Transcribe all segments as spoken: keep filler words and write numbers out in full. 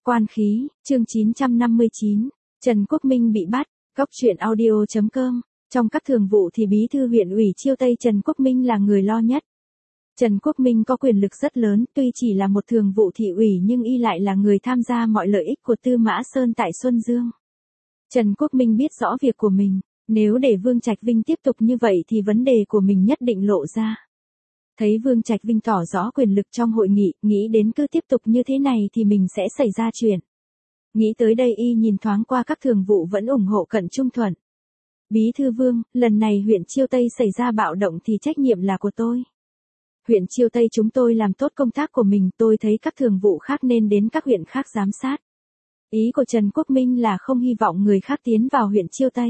Quan khí, chương chín trăm năm mươi chín, Trần Quốc Minh bị bắt, góc truyện audio chấm com. Trong các thường vụ thì bí thư huyện ủy Chiêu Tây Trần Quốc Minh là người lo nhất. Trần Quốc Minh có quyền lực rất lớn, tuy chỉ là một thường vụ thị ủy nhưng y lại là người tham gia mọi lợi ích của Tư Mã Sơn tại Xuân Dương. Trần Quốc Minh biết rõ việc của mình, nếu để Vương Trạch Vinh tiếp tục như vậy thì vấn đề của mình nhất định lộ ra. Thấy Vương Trạch Vinh tỏ rõ quyền lực trong hội nghị, nghĩ đến cứ tiếp tục như thế này thì mình sẽ xảy ra chuyện. Nghĩ tới đây y nhìn thoáng qua các thường vụ vẫn ủng hộ Cận Trung Thuận. Bí thư Vương, lần này huyện Chiêu Tây xảy ra bạo động thì trách nhiệm là của tôi. Huyện Chiêu Tây chúng tôi làm tốt công tác của mình, tôi thấy các thường vụ khác nên đến các huyện khác giám sát. Ý của Trần Quốc Minh là không hy vọng người khác tiến vào huyện Chiêu Tây.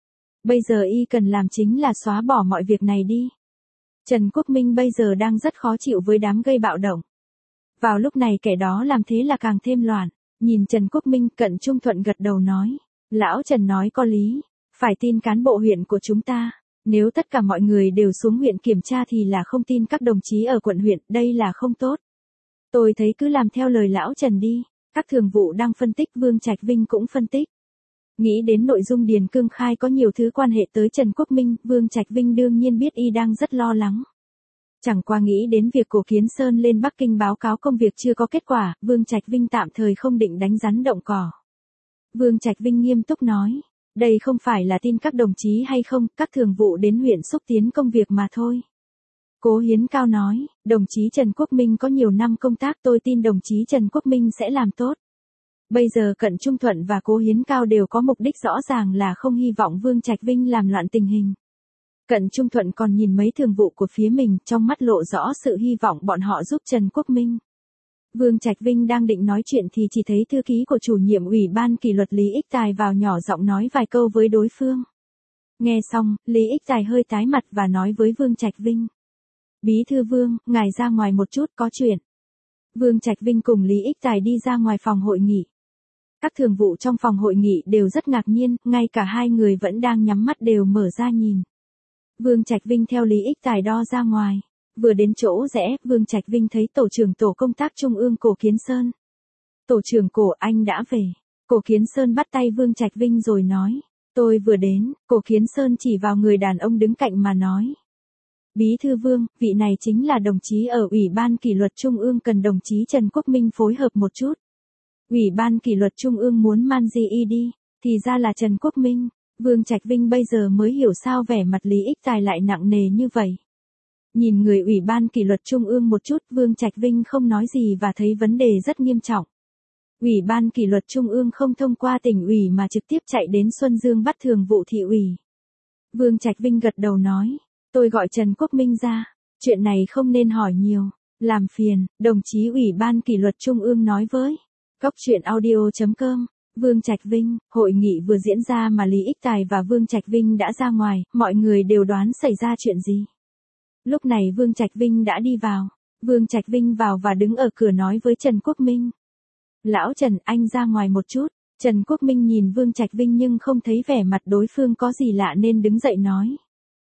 Bây giờ y cần làm chính là xóa bỏ mọi việc này đi. Trần Quốc Minh bây giờ đang rất khó chịu với đám gây bạo động. Vào lúc này kẻ đó làm thế là càng thêm loạn. Nhìn Trần Quốc Minh, Cận Trung Thuận gật đầu nói. Lão Trần nói có lý. Phải tin cán bộ huyện của chúng ta. Nếu tất cả mọi người đều xuống huyện kiểm tra thì là không tin các đồng chí ở quận huyện, đây là không tốt. Tôi thấy cứ làm theo lời lão Trần đi. Các thường vụ đang phân tích, Vương Trạch Vinh cũng phân tích. Nghĩ đến nội dung Điền Cương khai có nhiều thứ quan hệ tới Trần Quốc Minh, Vương Trạch Vinh đương nhiên biết y đang rất lo lắng. Chẳng qua nghĩ đến việc Cổ Kiến Sơn lên Bắc Kinh báo cáo công việc chưa có kết quả, Vương Trạch Vinh tạm thời không định đánh rắn động cỏ. Vương Trạch Vinh nghiêm túc nói, đây không phải là tin các đồng chí hay không, các thường vụ đến huyện xúc tiến công việc mà thôi. Cố Hiến Cao nói, đồng chí Trần Quốc Minh có nhiều năm công tác, tôi tin đồng chí Trần Quốc Minh sẽ làm tốt. Bây giờ Cận Trung Thuận và Cố Hiến Cao đều có mục đích rõ ràng là không hy vọng Vương Trạch Vinh làm loạn tình hình. Cận Trung Thuận còn nhìn mấy thường vụ của phía mình, trong mắt lộ rõ sự hy vọng bọn họ giúp Trần Quốc Minh. Vương Trạch Vinh đang định nói chuyện thì chỉ thấy thư ký của chủ nhiệm ủy ban kỷ luật Lý Ích Tài vào nhỏ giọng nói vài câu với đối phương. Nghe xong, Lý Ích Tài hơi tái mặt và nói với Vương Trạch Vinh. Bí thư Vương, ngài ra ngoài một chút có chuyện. Vương Trạch Vinh cùng Lý Ích Tài đi ra ngoài phòng hội nghị. Các thường vụ trong phòng hội nghị đều rất ngạc nhiên, ngay cả hai người vẫn đang nhắm mắt đều mở ra nhìn. Vương Trạch Vinh theo Lý Ích Tài đo ra ngoài. Vừa đến chỗ rẽ, Vương Trạch Vinh thấy tổ trưởng tổ công tác Trung ương Cổ Kiến Sơn. Tổ trưởng Cổ, anh đã về. Cổ Kiến Sơn bắt tay Vương Trạch Vinh rồi nói. Tôi vừa đến, Cổ Kiến Sơn chỉ vào người đàn ông đứng cạnh mà nói. Bí thư Vương, vị này chính là đồng chí ở Ủy ban kỷ luật Trung ương, cần đồng chí Trần Quốc Minh phối hợp một chút. Ủy ban kỷ luật Trung ương muốn man di y đi, thì ra là Trần Quốc Minh. Vương Trạch Vinh bây giờ mới hiểu sao vẻ mặt Lý Ích Tài lại nặng nề như vậy. Nhìn người Ủy ban kỷ luật Trung ương một chút, Vương Trạch Vinh không nói gì và thấy vấn đề rất nghiêm trọng. Ủy ban kỷ luật Trung ương không thông qua tỉnh ủy mà trực tiếp chạy đến Xuân Dương bắt thường vụ thị ủy. Vương Trạch Vinh gật đầu nói, tôi gọi Trần Quốc Minh ra, chuyện này không nên hỏi nhiều, làm phiền, đồng chí Ủy ban kỷ luật Trung ương nói với. Góc truyện audio chấm com. Vương Trạch Vinh, hội nghị vừa diễn ra mà Lý Ích Tài và Vương Trạch Vinh đã ra ngoài, mọi người đều đoán xảy ra chuyện gì. Lúc này Vương Trạch Vinh đã đi vào. Vương Trạch Vinh vào và đứng ở cửa nói với Trần Quốc Minh. Lão Trần, anh ra ngoài một chút. Trần Quốc Minh nhìn Vương Trạch Vinh nhưng không thấy vẻ mặt đối phương có gì lạ nên đứng dậy nói.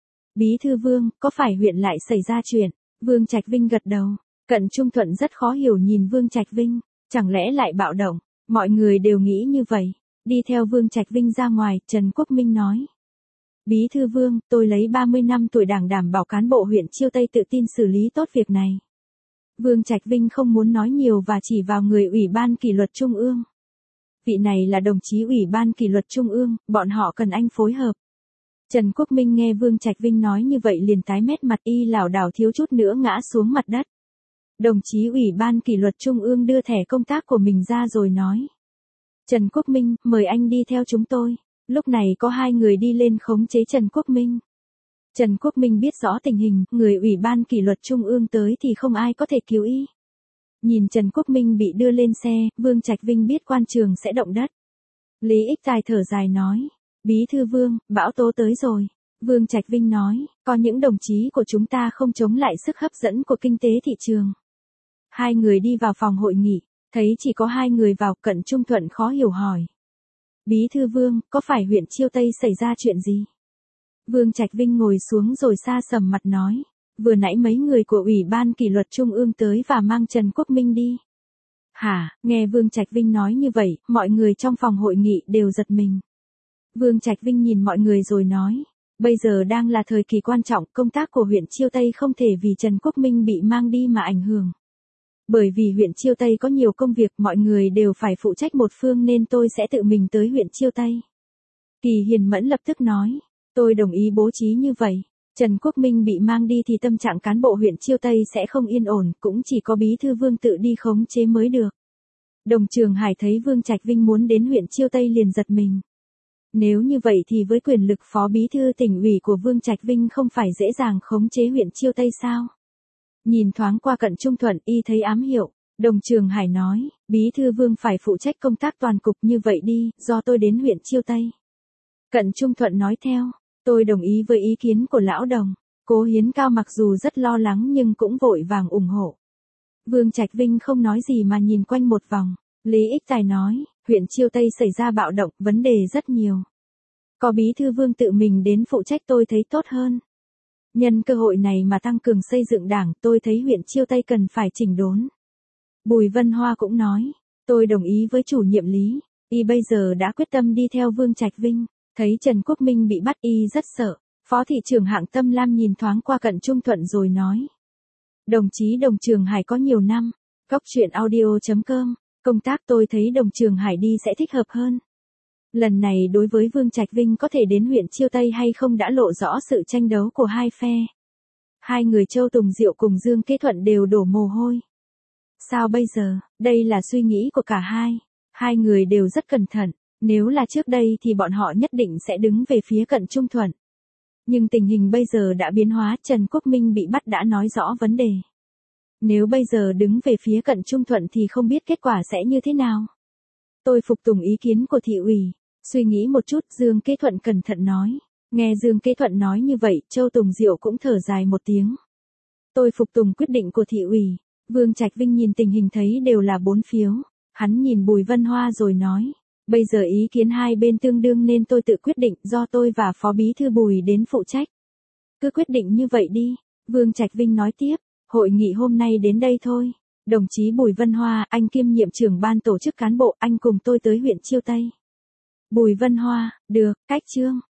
Bí thư Vương, có phải huyện lại xảy ra chuyện? Vương Trạch Vinh gật đầu. Cận Trung Thuận rất khó hiểu nhìn Vương Trạch Vinh. Chẳng lẽ lại bạo động? Mọi người đều nghĩ như vậy. Đi theo Vương Trạch Vinh ra ngoài, Trần Quốc Minh nói. Bí thư Vương, tôi lấy ba mươi năm tuổi Đảng đảm bảo cán bộ huyện Chiêu Tây tự tin xử lý tốt việc này. Vương Trạch Vinh không muốn nói nhiều và chỉ vào người Ủy ban kỷ luật Trung ương. Vị này là đồng chí Ủy ban kỷ luật Trung ương, bọn họ cần anh phối hợp. Trần Quốc Minh nghe Vương Trạch Vinh nói như vậy liền tái mét mặt, y lảo đảo thiếu chút nữa ngã xuống mặt đất. Đồng chí Ủy ban kỷ luật Trung ương đưa thẻ công tác của mình ra rồi nói. Trần Quốc Minh, mời anh đi theo chúng tôi. Lúc này có hai người đi lên khống chế Trần Quốc Minh. Trần Quốc Minh biết rõ tình hình, người Ủy ban kỷ luật Trung ương tới thì không ai có thể cứu y. Nhìn Trần Quốc Minh bị đưa lên xe, Vương Trạch Vinh biết quan trường sẽ động đất. Lý Ích Tài thở dài nói. Bí thư Vương, bão tố tới rồi. Vương Trạch Vinh nói, có những đồng chí của chúng ta không chống lại sức hấp dẫn của kinh tế thị trường. Hai người đi vào phòng hội nghị, thấy chỉ có hai người vào, Cận Trung Thuận khó hiểu hỏi. Bí thư Vương, có phải huyện Chiêu Tây xảy ra chuyện gì? Vương Trạch Vinh ngồi xuống rồi xa sầm mặt nói. Vừa nãy mấy người của Ủy ban kỷ luật Trung ương tới và mang Trần Quốc Minh đi. Hả, nghe Vương Trạch Vinh nói như vậy, mọi người trong phòng hội nghị đều giật mình. Vương Trạch Vinh nhìn mọi người rồi nói, bây giờ đang là thời kỳ quan trọng, công tác của huyện Chiêu Tây không thể vì Trần Quốc Minh bị mang đi mà ảnh hưởng. Bởi vì huyện Chiêu Tây có nhiều công việc, mọi người đều phải phụ trách một phương nên tôi sẽ tự mình tới huyện Chiêu Tây. Kỳ Hiền Mẫn lập tức nói, tôi đồng ý bố trí như vậy. Trần Quốc Minh bị mang đi thì tâm trạng cán bộ huyện Chiêu Tây sẽ không yên ổn, cũng chỉ có bí thư Vương tự đi khống chế mới được. Đồng Trường Hải thấy Vương Trạch Vinh muốn đến huyện Chiêu Tây liền giật mình. Nếu như vậy thì với quyền lực phó bí thư tỉnh ủy của Vương Trạch Vinh không phải dễ dàng khống chế huyện Chiêu Tây sao? Nhìn thoáng qua Cận Trung Thuận y thấy ám hiệu, Đồng Trường Hải nói, bí thư Vương phải phụ trách công tác toàn cục như vậy đi, do tôi đến huyện Chiêu Tây. Cận Trung Thuận nói theo, tôi đồng ý với ý kiến của lão Đồng. Cố Hiến Cao mặc dù rất lo lắng nhưng cũng vội vàng ủng hộ. Vương Trạch Vinh không nói gì mà nhìn quanh một vòng. Lý Ích Tài nói, huyện Chiêu Tây xảy ra bạo động, vấn đề rất nhiều. Có bí thư Vương tự mình đến phụ trách tôi thấy tốt hơn. Nhân cơ hội này mà tăng cường xây dựng đảng, tôi thấy huyện Chiêu Tây cần phải chỉnh đốn. Bùi Vân Hoa cũng nói, tôi đồng ý với chủ nhiệm Lý, y bây giờ đã quyết tâm đi theo Vương Trạch Vinh. Thấy Trần Quốc Minh bị bắt y rất sợ. Phó thị trưởng Hạng Tâm Lam nhìn thoáng qua Cận Trung Thuận rồi nói. Đồng chí Đồng Trường Hải có nhiều năm. Góc truyện audio chấm com. Công tác tôi thấy Đồng Trường Hải đi sẽ thích hợp hơn. Lần này đối với Vương Trạch Vinh có thể đến huyện Chiêu Tây hay không đã lộ rõ sự tranh đấu của hai phe. Hai người Châu Tùng Diệu cùng Dương Kế Thuận đều đổ mồ hôi. Sao bây giờ? Đây là suy nghĩ của cả hai. Hai người đều rất cẩn thận. Nếu là trước đây thì bọn họ nhất định sẽ đứng về phía Cận Trung Thuận. Nhưng tình hình bây giờ đã biến hóa, Trần Quốc Minh bị bắt đã nói rõ vấn đề. Nếu bây giờ đứng về phía Cận Trung Thuận thì không biết kết quả sẽ như thế nào. Tôi phục tùng ý kiến của thị ủy. Suy nghĩ một chút, Dương Kế Thuận cẩn thận nói. Nghe Dương Kế Thuận nói như vậy, Châu Tùng Diệu cũng thở dài một tiếng. Tôi phục tùng quyết định của thị ủy. Vương Trạch Vinh nhìn tình hình thấy đều là bốn phiếu. Hắn nhìn Bùi Vân Hoa rồi nói. Bây giờ ý kiến hai bên tương đương nên tôi tự quyết định, do tôi và Phó Bí thư Bùi đến phụ trách. Cứ quyết định như vậy đi. Vương Trạch Vinh nói tiếp, hội nghị hôm nay đến đây thôi. Đồng chí Bùi Vân Hoa, anh kiêm nhiệm trưởng ban tổ chức cán bộ, anh cùng tôi tới huyện Chiêu Tây. Bùi Vân Hoa, được, cách chương.